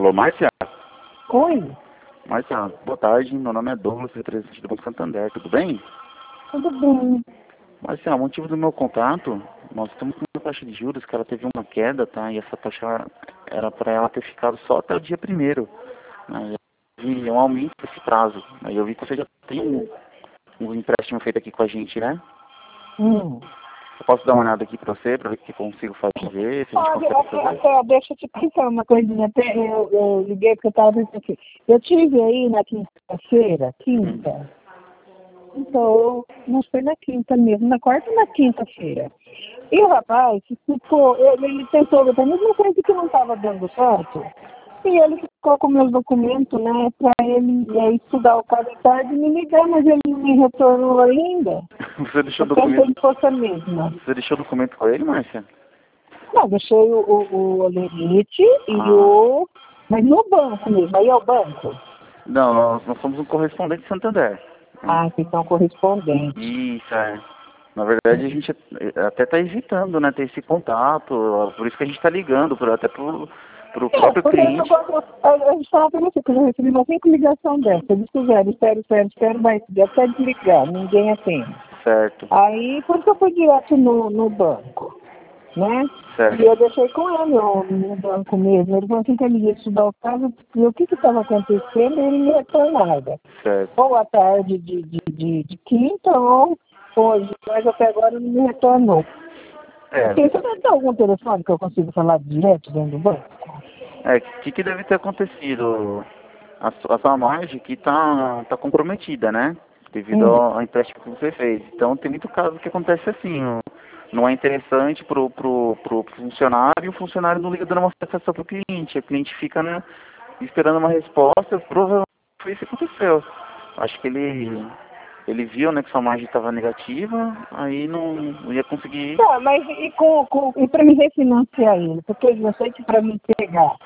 Alô, Márcia? Oi, Márcia, boa tarde. Meu nome é Douglas, representante do Banco Santander. Tudo bem? tudo bem? Márcia, o motivo do meu contato, nós estamos com uma taxa de juros que ela teve uma queda, tá? E essa taxa era para ela ter ficado só até o dia 1º. Né? E um aumento desse prazo. Aí eu vi que você já tem um empréstimo feito aqui com a gente, né? Hum. Eu posso dar uma olhada aqui para você, para ver o que eu consigo fazer, se a gente Olha, consegue fazer. até, deixa eu te contar uma coisinha. Até eu liguei porque eu estava pensando aqui. Eu tive aí na quinta. Então, não foi na quinta mesmo, na quarta ou na quinta-feira. E o rapaz ficou, ele tentou a mesma coisa que não estava dando certo. E ele ficou com meus documentos, né, para ele estudar o caso à tarde e me ligar, mas ele não me retornou ainda. Você deixou Eu o pensei documento? que fosse a mesma. Você deixou o documento com ele, Márcia? Não, deixei o olerite e Ah. o... Mas no banco mesmo, aí é o banco. Não, nós somos um correspondente de Santander. Ah, que são correspondentes. Isso, é. Na verdade, a gente até está evitando, né, ter esse contato, por isso que a gente está ligando, até pro próprio Porque cliente. a gente estava falando assim, que eu recebi uma 5 ligação dessa. Eles fizeram, espero, mas até desligar, ninguém atende. Certo, Aí, por isso eu fui direto no banco, né? certo, E eu deixei com ele no banco mesmo. Ele falou assim que ele ia estudar o caso, e o que estava acontecendo, ele me retornava. certo. Ou à tarde de quinta, ou hoje, mas até agora não me retornou. É, Você não tem algum telefone que eu consigo falar direto dentro do banco? o que deve ter acontecido? A sua margem que tá comprometida, né? Devido ao empréstimo que você fez. Então, tem muito caso que acontece assim, não é interessante pro funcionário e o funcionário não liga dando uma satisfação pro cliente. O cliente fica, né, esperando uma resposta, provavelmente foi isso que aconteceu. Acho que ele viu, né, que sua margem estava negativa, aí não ia conseguir. Tá, mas e para me refinanciar ele? Porque eu sei que para me pegar,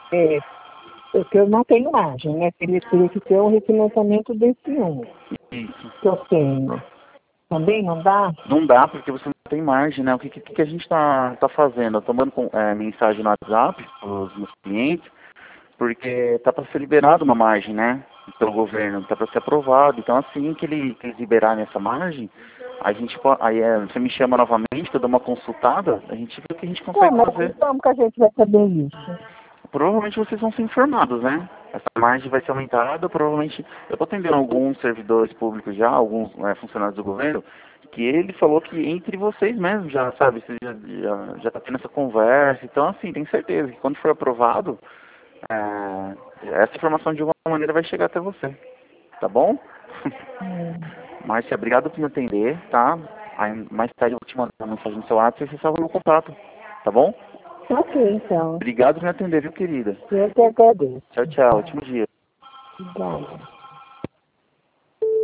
porque eu não tenho margem, né? Teria que ter um refinanciamento desse um Isso. que eu tenho. Também não dá? Não dá porque você não tem margem, né? O que a gente tá fazendo? Eu tô mandando mensagem no WhatsApp para os meus clientes, porque tá para ser liberado uma margem, né? Pelo governo, tá para ser aprovado. Então, assim que eles liberarem essa margem, você me chama novamente, eu dou uma consultada, a gente vê o que a gente Não, consegue mas fazer. como que a gente vai saber isso? Provavelmente vocês vão ser informados, né? Essa margem vai ser aumentada, provavelmente. Eu estou atendendo alguns servidores públicos já, alguns funcionários do governo, que ele falou que entre vocês mesmos já, sabe? Vocês já tá tendo essa conversa. Então, assim, tenho certeza que quando for aprovado, essa informação de alguma maneira vai chegar até você. Tá bom? Márcia, obrigado por me atender, tá? Aí, mais tarde eu vou te mandar uma mensagem no seu WhatsApp e você salva meu contato. Tá bom? Ok, então. Obrigado por me atender, viu, querida? Eu que agradeço. Tchau, tchau. Ótimo dia. Obrigada.